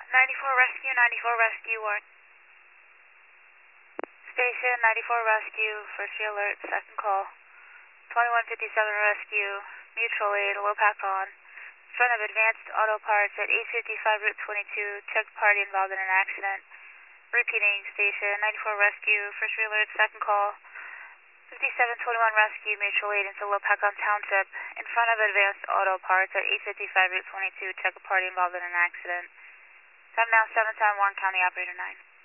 94 Rescue, 94 Rescue, Warren. Station 94 Rescue, first alert, second call. 2157 Rescue, mutual aid, low pack on. In front of Advanced Auto Parts at 855 Route 22, check party involved in an accident. Repeating, station 94 Rescue, first alert, second call. 5721 Rescue, mutual aid into Lopakon Township. In front of Advanced Auto Parts at 855 Route 22, check a party involved in an accident. Time now 710, Warren County Operator 9.